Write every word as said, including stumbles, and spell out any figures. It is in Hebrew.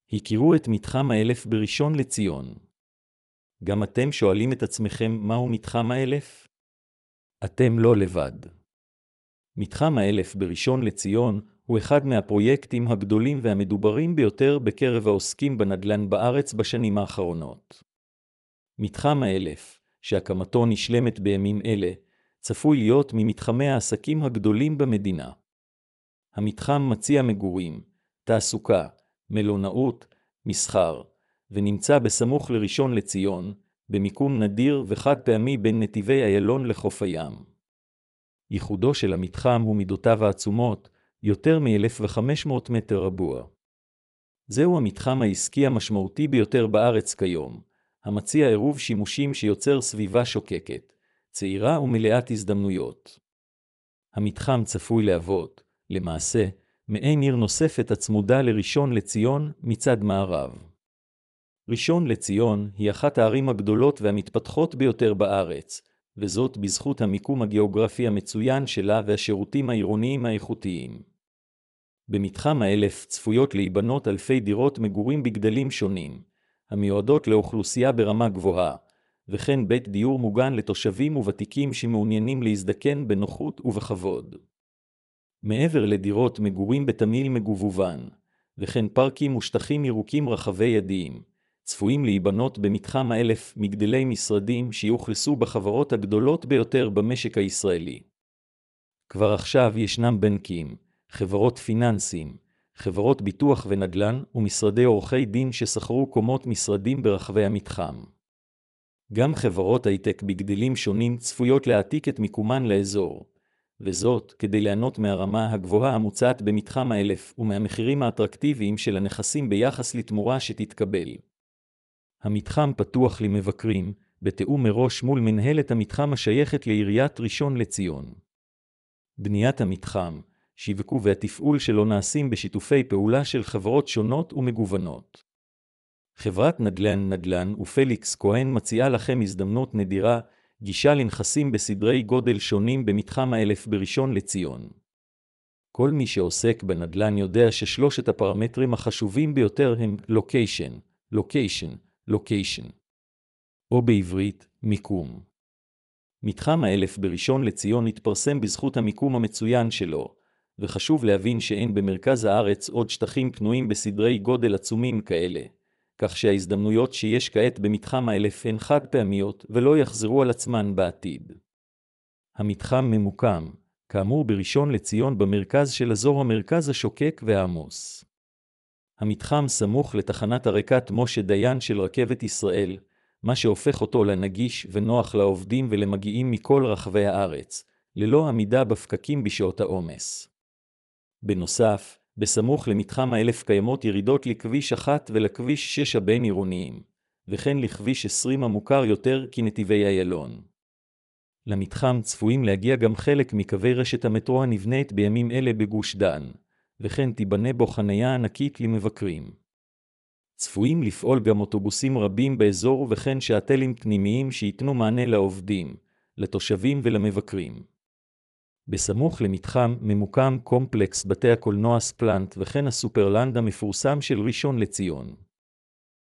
הכירו את מתחם האלף בראשון לציון. גם אתם שואלים את עצמכם מהו מתחם האלף? אתם לא לבד. מתחם האלף בראשון לציון הוא אחד מהפרויקטים הגדולים והמדוברים ביותר בקרב העוסקים בנדל"ן בארץ בשנים האחרונות. מתחם האלף, שהקמתו נשלמת בימים אלה, צפוי להיות ממתחמי העסקים הגדולים במדינה. המתחם מציע מגורים, תעסוקה, מלונאות, מסחר, ונמצא בסמוך לראשון לציון, במיקום נדיר וחד פעמי בין נתיבי איילון לחוף הים. ייחודו של המתחם הוא מידותיו העצומות, יותר מ-אלף וחמש מאות מטר רבוע. זהו המתחם העסקי המשמעותי ביותר בארץ כיום, המציע עירוב שימושים שיוצר סביבה שוקקת, צעירה ומלאת הזדמנויות. המתחם צפוי להוות, למעשה, מעין עיר נוספת הצמודה לראשון לציון מצד מערב. ראשון לציון היא אחת הערים הגדולות והמתפתחות ביותר בארץ, וזאת בזכות המיקום הגיאוגרפי המצוין שלה והשירותים העירוניים האיכותיים. במתחם האלף צפויות להיבנות אלפי דירות מגורים בגדלים שונים, המיועדות לאוכלוסייה ברמה גבוהה, וכן בית דיור מוגן לתושבים וותיקים שמעוניינים להזדקן בנוחות ובכבוד. מעבר לדירות מגורים בתמהיל מגוון, וכן פארקים ושטחים ירוקים רחבי ידיים, צפויים להיבנות במתחם האלף מגדלי משרדים שיוכלסו בחברות הגדולות ביותר במשק הישראלי. כבר עכשיו ישנם בנקים, חברות פיננסים, חברות ביטוח ונדל"ן ומשרדי עורכי דין ששכרו קומות משרדים ברחבי המתחם. גם חברות הייטק בגדלים שונים צפויות להעתיק את מיקומן לאזור, וזאת כדי ליהנות מהרמה הגבוהה המוצעת במתחם האלף ומהמחירים האטרקטיביים של הנכסים ביחס לתמורה שתתקבל. המתחם פתוח למבקרים, בתיאום מראש מול מנהלת המתחם השייכת לעיריית ראשון לציון. בניית המתחם, שיווקו והתפעול שלו נעשים בשיתופי פעולה של חברות שונות ומגוונות. חברת נדל"ן נדל"ן ופליקס כהן מציעה לכם הזדמנות נדירה, גישה לנכסים בסדרי גודל שונים במתחם האלף בראשון לציון. כל מי שעוסק בנדל"ן יודע ששלושת הפרמטרים החשובים ביותר הם location, location, location. או בעברית, מיקום. מתחם האלף בראשון לציון התפרסם בזכות המיקום המצוין שלו, וחשוב להבין שאין במרכז הארץ עוד שטחים פנויים בסדרי גודל עצומים כאלה, כך שההזדמנויות שיש כעת במתחם האלף הן חד פעמיות ולא יחזרו על עצמן בעתיד. המתחם ממוקם, כאמור בראשון לציון במרכז של אזור המרכז השוקק והעמוס. המתחם סמוך לתחנת הרקת משה דיין של רכבת ישראל, מה שהופך אותו לנגיש ונוח לעובדים ולמגיעים מכל רחבי הארץ, ללא עמידה בפקקים בשעות העומס. בנוסף, בסמוך למתחם האלף קיימות ירידות לכביש אחת ולכביש שש הבין עירוניים, וכן לכביש עשרים המוכר יותר כנתיבי איילון. למתחם צפויים להגיע גם חלק מקווי רשת המטרו הנבנית בימים אלה בגוש דן, וכן תיבנה בו חניה ענקית למבקרים. צפויים לפעול גם אוטובוסים רבים באזור וכן שאטלים פנימיים שייתנו מענה לעובדים, לתושבים ולמבקרים. בסמוך למתחם ממוקם קומפלקס בתי הקולנוע ספלנט וכן הסופרלנד המפורסם של ראשון לציון.